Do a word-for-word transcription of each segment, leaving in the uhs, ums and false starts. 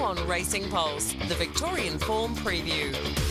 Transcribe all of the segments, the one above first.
on Racing Pulse, the Victorian Form Preview.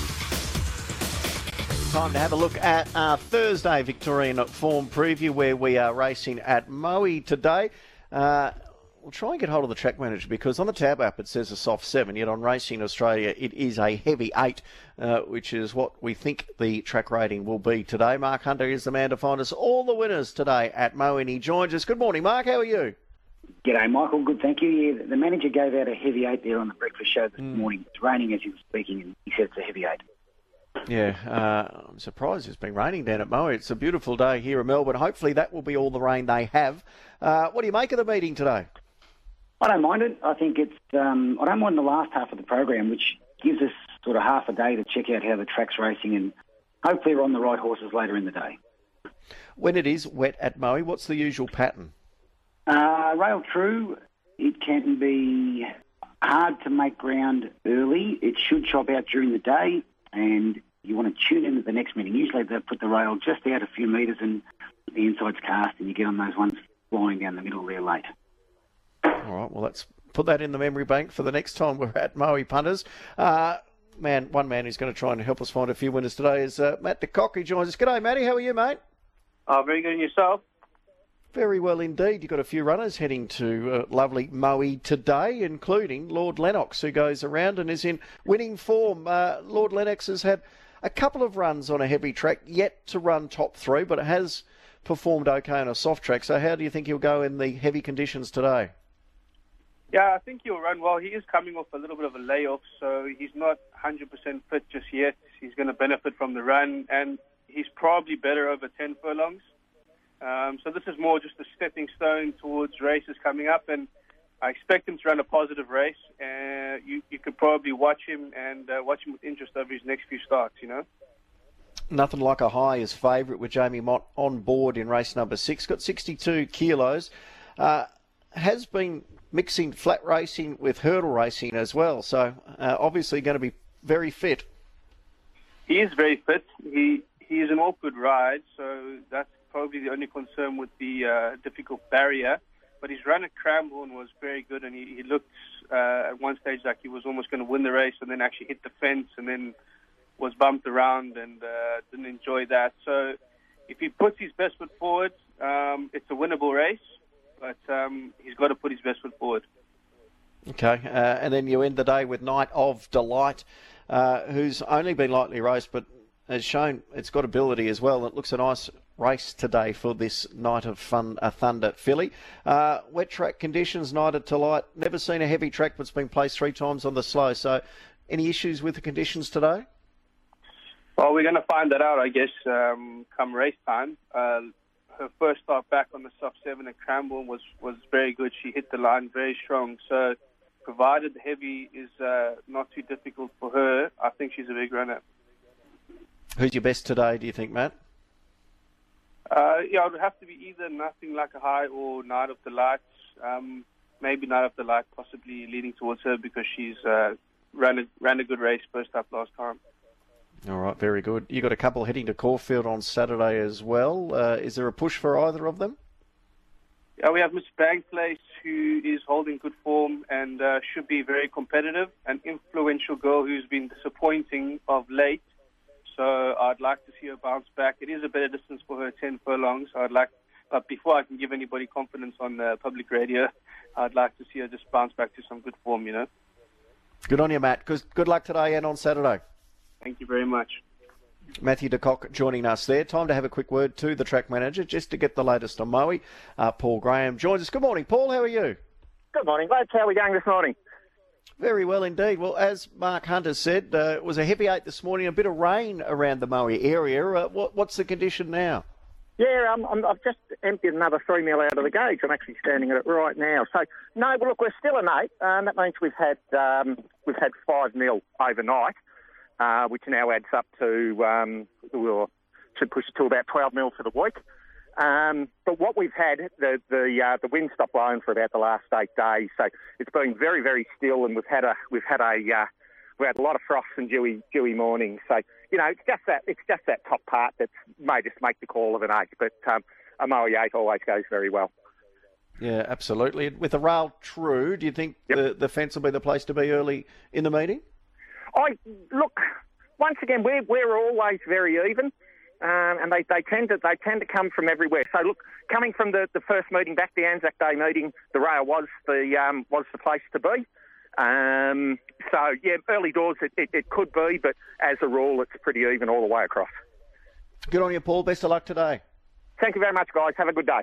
Time to have a look at our Thursday Victorian Form Preview, where we are racing at Moe today. Uh, we'll try and get hold of the track manager, because on the Tab app it says a soft seven, yet on Racing Australia it is a heavy eight, uh, which is what we think the track rating will be today. Mark Hunter is the man to find us all the winners today at Moe, and he joins us. Good morning, Mark. How are you? G'day, Michael. Good, thank you. Yeah, the manager gave out a heavy eight there on the breakfast show this Mm. morning. It's raining as he was speaking, and he said it's a heavy eight. Yeah, uh, I'm surprised it's been raining down at Moe. It's a beautiful day here in Melbourne. Hopefully that will be all the rain they have. Uh, what do you make of the meeting today? I don't mind it. I think it's. Um, I don't mind the last half of the program, which gives us sort of half a day to check out how the track's racing, and hopefully we're on the right horses later in the day. When it is wet at Moe, what's the usual pattern? Uh, rail true, it can be hard to make ground early. It should chop out during the day, and you want to tune in at the next meeting. Usually they put the rail just out a few metres and the inside's cast, and you get on those ones flying down the middle there late. All right, well, let's put that in the memory bank for the next time we're at Moe, punters. Uh, man, one man who's going to try and help us find a few winners today is uh, Matt de Kock, who joins us. G'day, Matty. How are you, mate? Oh, very good. And yourself? Very well indeed. You've got a few runners heading to uh, lovely Moe today, including Lord Lennox, who goes around and is in winning form. Uh, Lord Lennox has had a couple of runs on a heavy track, yet to run top three, but it has performed okay on a soft track. So how do you think he'll go in the heavy conditions today? Yeah, I think he'll run well. He is coming off a little bit of a layoff, so he's not one hundred percent fit just yet. He's going to benefit from the run, and he's probably better over ten furlongs. Um, so this is more just a stepping stone towards races coming up, and I expect him to run a positive race. Uh, you, you could probably watch him and uh, watch him with interest over his next few starts, you know. Nothing like a high is favourite with Jamie Mott on board in race number six. Got sixty-two kilos. Uh, has been mixing flat racing with hurdle racing as well. So uh, obviously going to be very fit. He is very fit. He he is an awkward ride, so that's probably the only concern with the uh, difficult barrier. But his run at Cranbourne was very good, and he, he looked uh, at one stage like he was almost going to win the race, and then actually hit the fence and then was bumped around and uh, didn't enjoy that. So if he puts his best foot forward, um, it's a winnable race, but um, he's got to put his best foot forward. Okay, uh, and then you end the day with Night of Delight, uh, who's only been lightly raced, but has shown it's got ability as well. It looks a nice race today for this Night of Fun, uh, Thunder filly. Uh, wet track conditions, Night of Delight. Never seen a heavy track, but it's been placed three times on the slow. So any issues with the conditions today? Well, we're going to find that out, I guess, um, come race time. Uh, her first start back on the soft seven at Cranbourne was, was very good. She hit the line very strong. So provided the heavy is uh, not too difficult for her, I think she's a big runner. Who's your best today, do you think, Matt? Uh, yeah, it would have to be either Nothing Like a High or Night of Delight. Um, maybe Night of Delight possibly leaning towards her because she's uh, ran, a, ran a good race first up last time. All right, very good. You got a couple heading to Caulfield on Saturday as well. Uh, is there a push for either of them? Yeah, we have Miss Bankplace, who is holding good form and uh, should be very competitive. An influential girl who's been disappointing of late. So I'd like to see her bounce back. It is a better distance for her, ten furlongs. I'd like, but before I can give anybody confidence on uh, public radio, I'd like to see her just bounce back to some good form, you know. Good on you, Matt. Good, good luck today and on Saturday. Thank you very much. Matthew de Kock joining us there. Time to have a quick word to the track manager just to get the latest on Moe. Uh, Paul Graham joins us. Good morning, Paul. How are you? Good morning, lads. How are we going this morning? Very well indeed. Well, as Mark Hunter said, uh, it was a heavy eight this morning, a bit of rain around the Moe area. Uh, what, what's the condition now? Yeah, um, I'm, I've just emptied another three mil out of the gauge. I'm actually standing at it right now. So, no, but look, we're still an eight. Um, that means we've had um, we've had five mil overnight, uh, which now adds up to um, we'll, should push it to about twelve mil for the week. Um, but what we've had, the the uh, the wind stopped blowing for about the last eight days, so it's been very very still, and we've had a we've had a uh, we had a lot of frost and dewy dewy mornings. So you know, it's just that it's just that top part that may just make the call of an eight. But um, a Moe eight always goes very well. Yeah, absolutely. With the rail true, do you think Yep. the, the fence will be the place to be early in the meeting? I look once again. We're we're always very even, um, and they, they tend to they tend to come from everywhere. So look, coming from the, the first meeting back, the Anzac Day meeting, the rail was the um, was the place to be. Um, so yeah, early doors it, it, it could be, but as a rule, it's pretty even all the way across. Good on you, Paul. Best of luck today. Thank you very much, guys. Have a good day.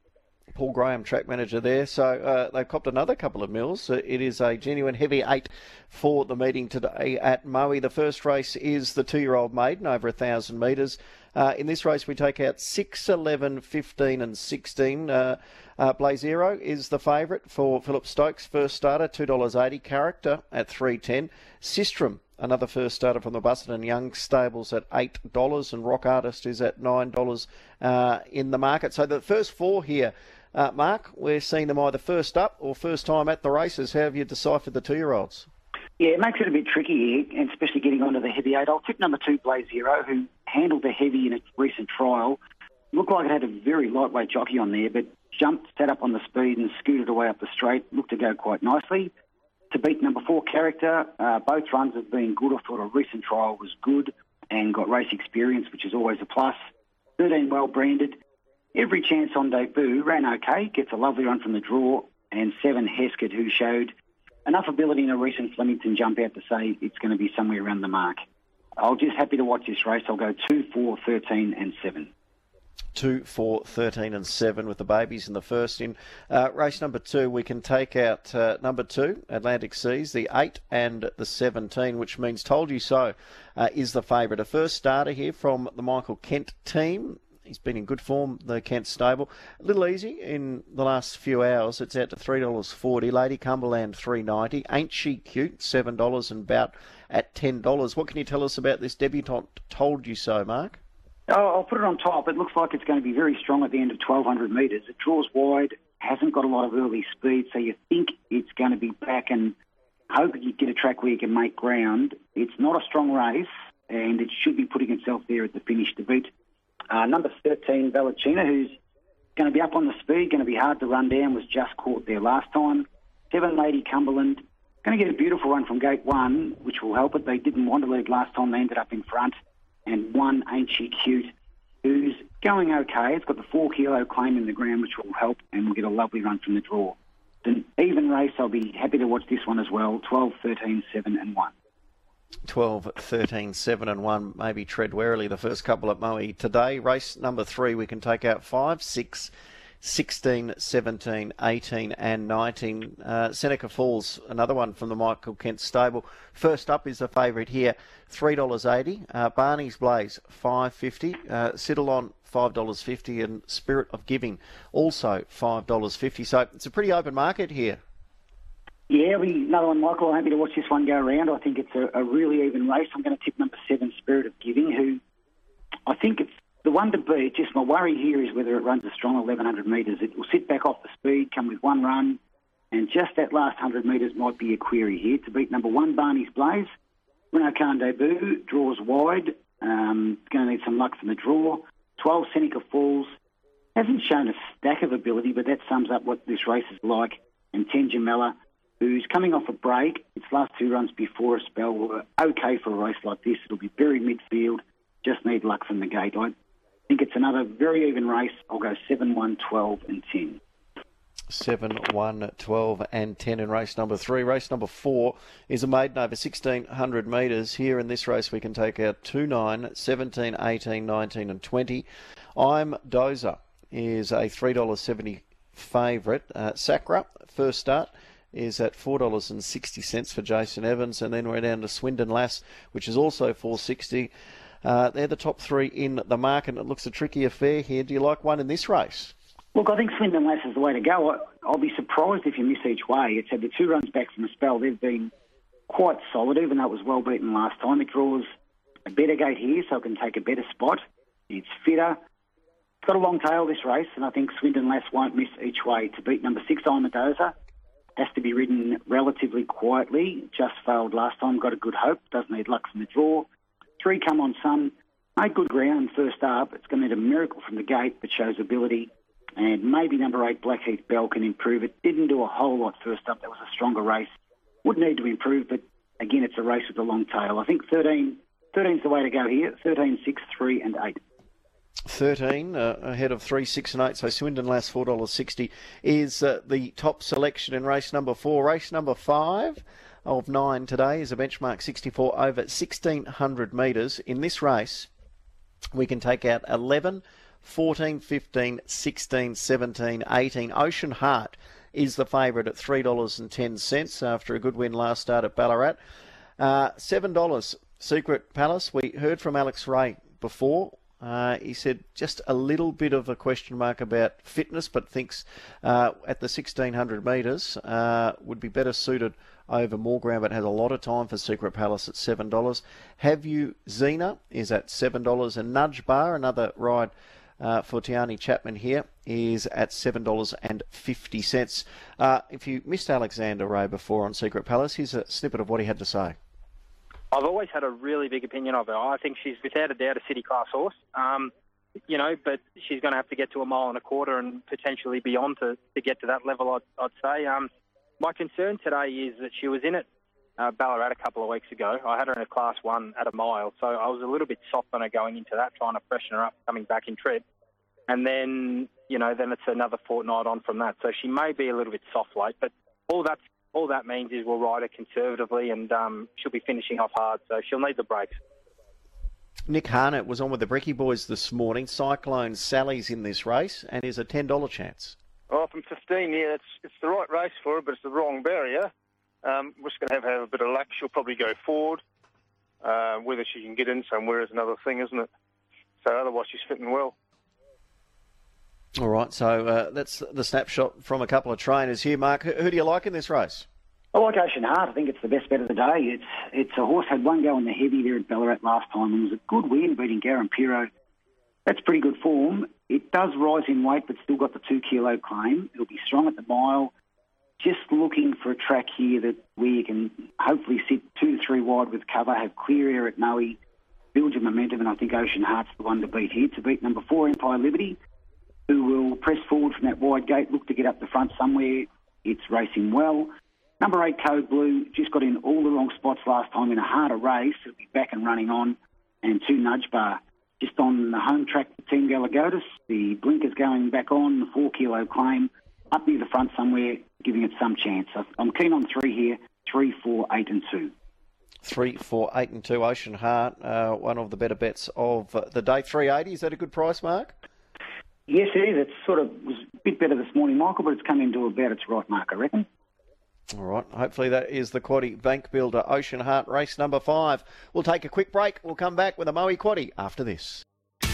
Paul Graham, track manager there. So uh, they've copped another couple of mils. Uh, it is a genuine heavy eight for the meeting today at Moe. The first race is the two-year-old maiden over one thousand metres. Uh, in this race, we take out six, eleven, fifteen and sixteen. Uh, uh, Blazero is the favourite for Philip Stokes, first starter, two dollars eighty. Character at three dollars ten. Sistrum, another first starter from the Busselton Young stables at eight dollars, and Rock Artist is at nine dollars uh, in the market. So the first four here, uh, Mark, we're seeing them either first up or first time at the races. How have you deciphered the two-year-olds? Yeah, it makes it a bit tricky here, and especially getting onto the heavy eight. I'll tip number two, Blazero, who handled the heavy in its recent trial. Looked like it had a very lightweight jockey on there, but jumped, sat up on the speed and scooted away up the straight. Looked to go quite nicely. To beat number four, Character, uh, both runs have been good. I thought a recent trial was good and got race experience, which is always a plus. thirteen well branded. Every chance on debut, ran okay, gets a lovely run from the draw. And seven, Heskett, who showed enough ability in a recent Flemington jump out to say it's going to be somewhere around the mark. I'll just happy to watch this race. I'll go two, four, thirteen and seven. two, four, thirteen and seven with the babies in the first. In uh, race number two, we can take out uh, number two, Atlantic Seas, the eight and the seventeen, which means Told You So uh, is the favourite. A first starter here from the Michael Kent team. He's been in good form, the Kent stable. A little easy in the last few hours. It's out to three dollars forty. Lady Cumberland, three dollars ninety. Ain't She Cute, seven dollars, and Bout at ten dollars. What can you tell us about this debutante Told You So, Mark? Oh, I'll put it on top. It looks like it's going to be very strong at the end of twelve hundred metres. It draws wide, hasn't got a lot of early speed, so you think it's going to be back and hope you get a track where you can make ground. It's not a strong race, and it should be putting itself there at the finish to beat. Uh, number thirteen, Valacina, who's going to be up on the speed, going to be hard to run down, was just caught there last time. Seven, Lady Cumberland, going to get a beautiful run from gate one, which will help it. They didn't want to lead last time. They ended up in front. And one, Ain't She Cute, who's going okay. It's got the four kilo claim in the ground, which will help, and we'll get a lovely run from the draw. It's an even race. I'll be happy to watch this one as well. twelve, thirteen, seven and one. twelve, thirteen, seven and one. Maybe tread warily the first couple at Moe today. Race number three, we can take out five, six, sixteen, seventeen, eighteen and nineteen. Uh, Seneca Falls, another one from the Michael Kent stable. First up is the favourite here, three dollars eighty. Uh, Barney's Blaze, five dollars fifty. Uh, Sidalon, five dollars fifty. And Spirit of Giving, also five dollars fifty. So it's a pretty open market here. Yeah, we, another one, Michael. I'm happy to watch this one go around. I think it's a, a really even race. I'm going to tip number seven, Spirit of Giving, who I think it's the one to beat. Just my worry here is whether it runs a strong eleven hundred metres. It will sit back off the speed, come with one run, and just that last one hundred metres might be a query here. To beat number one, Barney's Blaze. Renault Khan debut, draws wide. Um, going to need some luck from the draw. twelve, Seneca Falls. Hasn't shown a stack of ability, but that sums up what this race is like. And ten, Jamela, who's coming off a break. Its last two runs before a spell were okay for a race like this. It'll be very midfield. Just need luck from the gate. I think it's another very even race. I'll go seven, one, twelve and ten. seven, one, twelve and ten in race number three. Race number four is a maiden over sixteen hundred metres. Here in this race we can take out two, nine, seventeen, eighteen, nineteen and twenty. I'm Dozer is a three dollars seventy favourite. Uh, Sacra, first start, is at four dollars sixty for Jason Evans, and then we're down to Swindon Lass, which is also four dollars sixty. Uh, they're the top three in the market. It looks a tricky affair here. Do you like one in this race? Look, I think Swindon Lass is the way to go. I, I'll be surprised if you miss each way. It's had the two runs back from a spell. They've been quite solid, even though it was well beaten last time. It draws a better gate here, so it can take a better spot. It's fitter. It's got a long tail, this race, and I think Swindon Lass won't miss each way. To beat number six, Imadoza, has to be ridden relatively quietly. Just failed last time, got a good hope. Doesn't need luck from the draw. Three, Come On Sun, made good ground first up. It's going to need a miracle from the gate, but shows ability. And maybe number eight, Blackheath Bell, can improve. It didn't do a whole lot first up. That was a stronger race. Would need to improve, but again, it's a race with a long tail. I think thirteen, thirteen's the way to go here. thirteen, six, three and eight. thirteen uh, ahead of three, six and eight. So Swindon Lass four dollars sixty is uh, the top selection in race number four. Race number five of nine today is a benchmark sixty-four over sixteen hundred metres. In this race, we can take out eleven, fourteen, fifteen, sixteen, seventeen, eighteen. Ocean Heart is the favourite at three dollars ten after a good win last start at Ballarat. Uh, seven dollars Secret Palace. We heard from Alex Ray before. Uh, he said just a little bit of a question mark about fitness, but thinks uh, at the sixteen hundred metres uh, would be better suited over more ground, but has a lot of time for Secret Palace at seven dollars. Have You Xena is at seven dollars, and Nudge Bar, another ride uh, for Tiani Chapman here, is at seven dollars fifty. Uh, if you missed Alexander Ray before on Secret Palace, here's a snippet of what he had to say. I've always had a really big opinion of her. I think she's without a doubt a city class horse, um, you know, but she's going to have to get to a mile and a quarter and potentially beyond to, to get to that level, I'd, I'd say. Um, my concern today is that she was in at uh, Ballarat a couple of weeks ago. I had her in a class one at a mile, so I was a little bit soft on her going into that, trying to freshen her up, coming back in trip. And then, you know, then it's another fortnight on from that. So she may be a little bit soft late, but all that's All that means is we'll ride her conservatively, and um, she'll be finishing off hard, so she'll need the brakes. Nick Harnett was on with the Brecky boys this morning. Cyclone Sally's in this race and is a ten dollars chance. Oh, from fifteen, yeah, it's it's the right race for her, but it's the wrong barrier. Um, we're just going to have, have a bit of luck. She'll probably go forward. Uh, whether she can get in somewhere is another thing, isn't it? So otherwise she's fitting well. All right, so uh, that's the snapshot from a couple of trainers here. Mark, who, who do you like in this race? I like Ocean Heart. I think it's the best bet of the day. It's it's a horse had one go in the heavy there at Ballarat last time and was a good win beating Garam Piro. That's pretty good form. It does rise in weight, but still got the two kilo claim. It'll be strong at the mile. Just looking for a track here that where you can hopefully sit two to three wide with cover, have clear air at Moe, build your momentum, and I think Ocean Heart's the one to beat here. To beat number four, Empire Liberty, who will press forward from that wide gate, look to get up the front somewhere. It's racing well. Number eight, Code Blue, just got in all the wrong spots last time in a harder race. It'll be back and running on. And two, Nudge Bar, just on the home track for Team Galagotis. The blinkers going back on, the four kilo claim, up near the front somewhere, giving it some chance. I'm keen on three here, three, four, eight and two. Three, four, eight and two, Ocean Heart, uh, one of the better bets of uh, the day. three eighty, is that a good price, Mark? Yes, it is. It sort of was a bit better this morning, Michael, but it's come into about its right mark, I reckon. All right. Hopefully that is the Quaddie Bank Builder Ocean Heart race number five. We'll take a quick break. We'll come back with a Moe Quaddie after this.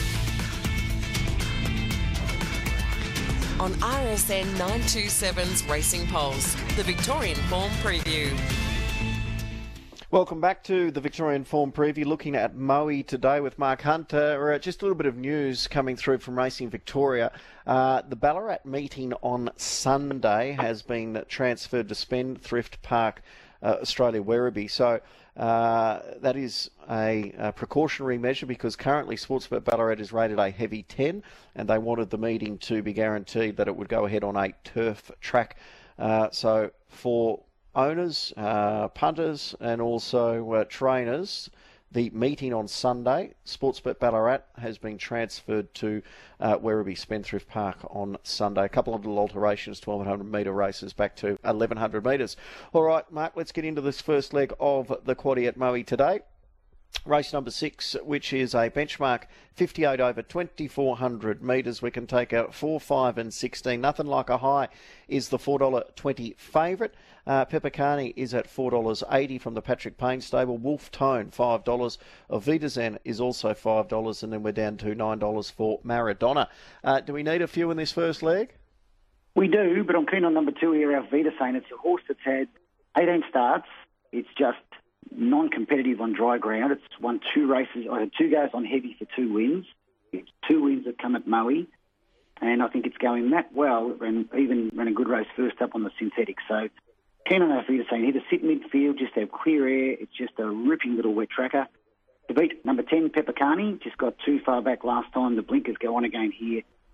On R S N nine twenty-seven's Racing Pulse, the Victorian Form Preview. Welcome back to the Victorian Form Preview, looking at Moe today with Mark Hunter. Uh, just a little bit of news coming through from Racing Victoria. Uh, the Ballarat meeting on Sunday has been transferred to Spendthrift Park, uh, Australia Werribee. So uh, that is a, a precautionary measure because currently Sportsbet Ballarat is rated a heavy ten, and they wanted the meeting to be guaranteed that it would go ahead on a turf track. Uh, so for owners, uh, punters and also uh, trainers, the meeting on Sunday, Sportsbet Ballarat, has been transferred to uh, Werribee Spendthrift Park on Sunday. A couple of little alterations, twelve hundred metre races back to eleven hundred metres. All right, Mark, let's get into this first leg of the Quaddie at Moe today. Race number six, which is a benchmark fifty-eight over twenty-four hundred metres. We can take out four, five and sixteen. Nothing Like a High is the four dollars twenty favourite. Uh, Peppercarney is at four dollars eighty from the Patrick Payne stable. Wolf Tone, five dollars. Avita Zen is also five dollars. And then we're down to nine dollars for Maradona. Uh, do we need a few in this first leg? We do, but I'm keen on number two here, Avita Zen. It's a horse that's had eighteen starts. It's just non-competitive on dry ground. It's won two races. I had two goes on heavy for two wins. It's two wins that come at Moe, and I think it's going that well, and even ran a good race first up on the synthetic. So keen on Avita Zen. Here to sit midfield, just have clear air. It's just a ripping little wet tracker. To beat number ten, Peppercarney, just got too far back last time. The blinkers go on again here.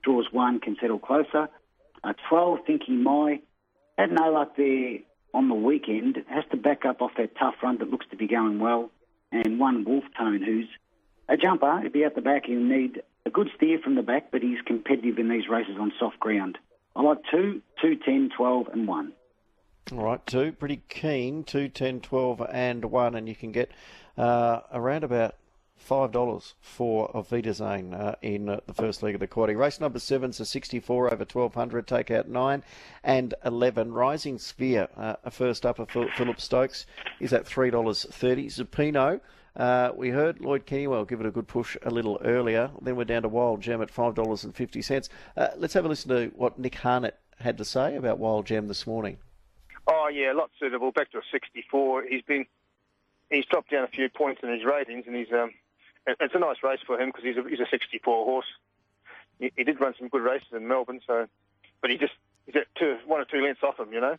draws one, can settle closer. Uh, twelve, Thinking My, had no luck there on the weekend, has to back up off that tough run that looks to be going well. And one, Wolf Tone, who's a jumper. He'll be out the back. He'll need a good steer from the back, but he's competitive in these races on soft ground. I like two, two, ten, twelve and one. All right, two, pretty keen, two, ten, twelve and one, and you can get uh, around about five dollars for Vitazane uh, in uh, the first leg of the quaddy. Race number seven's a sixty-four over twelve hundred, take out nine and eleven. Rising Sphere, uh, a first up of Philip Stokes, is at three dollars thirty. Zupino, uh, we heard Lloyd Kennywell give it a good push a little earlier. Then we're down to Wild Gem at five dollars fifty. Uh, let's have a listen to what Nick Harnett had to say about Wild Gem this morning. Oh, yeah, a lot suitable. Back to a sixty-four. He's been, he's dropped down a few points in his ratings, and he's um, it's a nice race for him because he's a, he's a sixty-four horse. He, he did run some good races in Melbourne, so, but he just he's at two, one or two lengths off him, you know.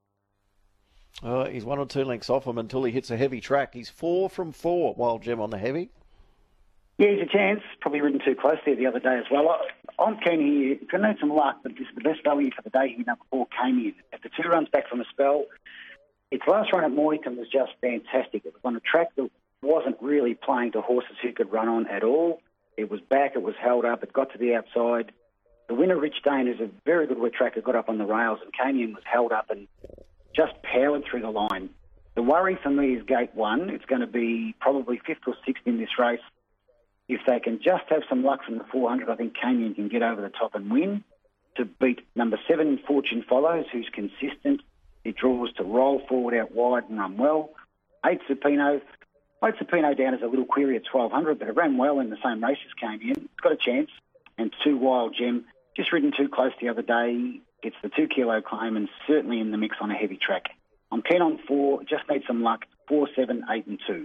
Uh, he's one or two lengths off him until he hits a heavy track. He's four from four, Wild Gem on the heavy. Yeah, he's a chance. Probably ridden too close there the other day as well. I, I'm keen here. If you need some luck, but this is the best value for the day here. Number four came in. If the two runs back from a spell, its last run at Mornington was just fantastic. It was on a track that wasn't really playing to horses who could run on at all. It was back, it was held up, it got to the outside. The winner, Rich Dane, is a very good wet tracker, got up on the rails and came in, was held up and just powered through the line. The worry for me is gate one. It's going to be probably fifth or sixth in this race. If they can just have some luck from the four hundred, I think Canyon can get over the top and win. To beat number seven, Fortune Follows, who's consistent. It draws to roll forward out wide and run well. Eight, Supino. Eight, Supino down as a little query at twelve hundred, but it ran well in the same races came in. It's got a chance. And two, Wild Gem, just ridden too close the other day. It's the two kilo claim and certainly in the mix on a heavy track. I'm keen on four, just need some luck. Four, seven, eight and two.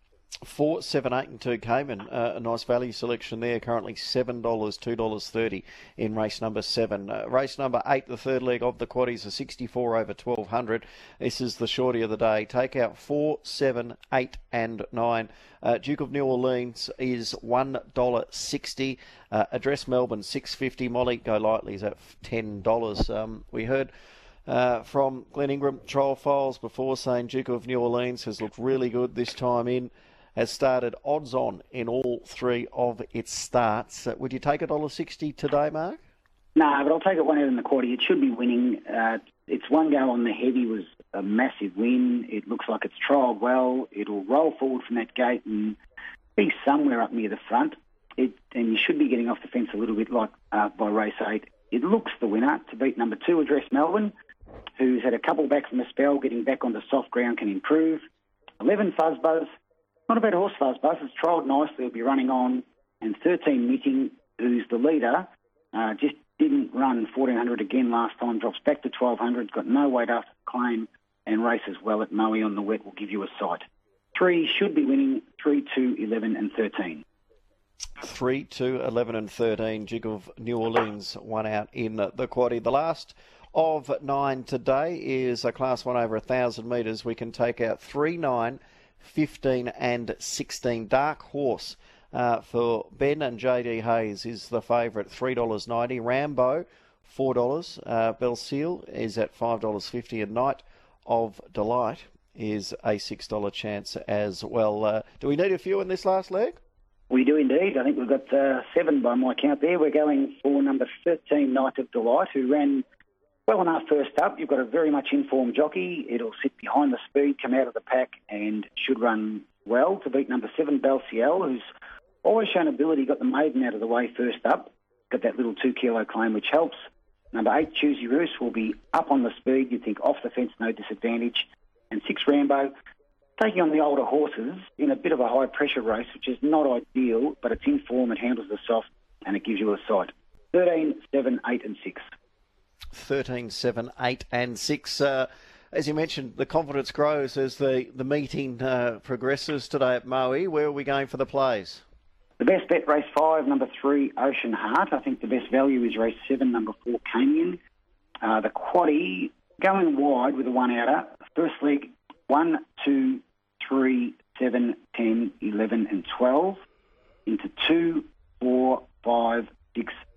Four, seven, eight, and two Cayman. Uh, a nice value selection there. Currently seven dollars, two dollars thirty in race number seven. Uh, race number eight, the third leg of the quaddies, a sixty-four over twelve hundred. This is the shorty of the day. Take out four, seven, eight, and nine. Uh, Duke of New Orleans is one dollar sixty. Uh, Address Melbourne six fifty. Molly Go Lightly is at ten dollars. Um, we heard Uh, from Glenn Ingram, Trial Files before, saying Duke of New Orleans has looked really good this time in, has started odds on in all three of its starts. Uh, would you take one dollar sixty today, Mark? No, but I'll take it one out in the quarter. It should be winning. Uh, its one go on the heavy was a massive win. It looks like it's trialled well. It'll roll forward from that gate and be somewhere up near the front. It, and you should be getting off the fence a little bit like uh, by race eight. It looks the winner to beat number two, Address Melbourne, who's had a couple back from the spell, getting back onto soft ground can improve. eleven, Fuzzbuzz. Not a bad horse, Fuzzbuzz. It's trialled nicely. It'll be running on. And thirteen, Knitting, who's the leader, uh, just didn't run fourteen hundred again last time. Drops back to twelve hundred. Got no weight after the claim and races well at Moe on the wet will give you a sight. Three should be winning. Three, two, eleven and thirteen. Three, two, eleven and thirteen. Duke of New Orleans one out in the quaddie. The last of nine today is a class one over one thousand metres. We can take out three, nine, fifteen and sixteen. Dark Horse uh, for Ben and J D Hayes is the favourite, three dollars ninety. Rambo, four dollars. Uh, Belle Seal is at five dollars fifty. And Night of Delight is a six dollars chance as well. Uh, do we need a few in this last leg? We do indeed. I think we've got uh, seven by my count there. We're going for number thirteen, Night of Delight, who ran well enough first up. You've got a very much informed jockey. It'll sit behind the speed, come out of the pack, and should run well to beat number seven, Belle Ciel, who's always shown ability, got the maiden out of the way first up. Got that little two-kilo claim, which helps. Number eight, Choosy Roos, will be up on the speed. You'd think off the fence, no disadvantage. And six, Rambo, taking on the older horses in a bit of a high-pressure race, which is not ideal, but it's in form, it handles the soft, and it gives you a sight. thirteen, seven, eight and six. thirteen, seven, eight and six. Uh, as you mentioned, the confidence grows as the, the meeting uh, progresses today at Moe. Where are we going for the plays? The best bet, race five, number three, Ocean Heart. I think the best value is race seven, number four, Camion. Uh, the quaddie, going wide with a one-outer. First leg, one, two, three, seven, ten, eleven and twelve. Into two, four, five, six,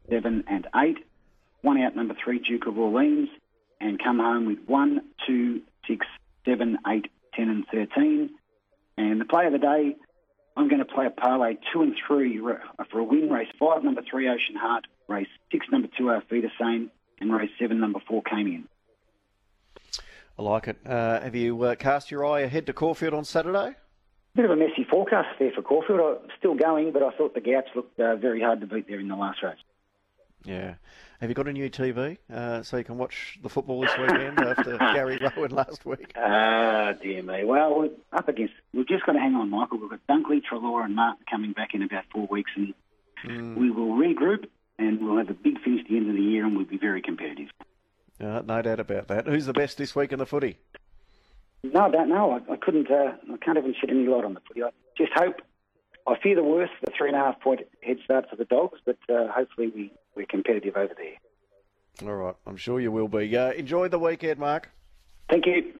seven, and eight. One out, number three, Duke of Orleans, and come home with one, two, six, seven, eight, ten, and thirteen. And the play of the day, I'm going to play a parlay two and three for a win. Race five, number three, Ocean Heart. Race six, number two, Our Feet Are Sane. And race seven, number four, Camian. I like it. Uh, have you uh, cast your eye ahead to Caulfield on Saturday? Bit of a messy forecast there for Caulfield. I'm still going, but I thought the Gouts looked uh, very hard to beat there in the last race. Yeah. Have you got a new T V uh, so you can watch the football this weekend after Gary Rowan last week? Ah, dear me. Well, we're up against... We've just got to hang on, Michael. We've got Dunkley, Treloar and Martin coming back in about four weeks, and mm. we will regroup, and we'll have a big finish at the end of the year, and we'll be very competitive. Uh, no doubt about that. Who's the best this week in the footy? No, I don't know. I, I couldn't... Uh, I can't even shed any light on the footy. I just hope... I fear the worst, the three and a half point head start for the Dogs, but uh, hopefully we, we're competitive over there. All right, I'm sure you will be. Uh, enjoy the weekend, Mark. Thank you.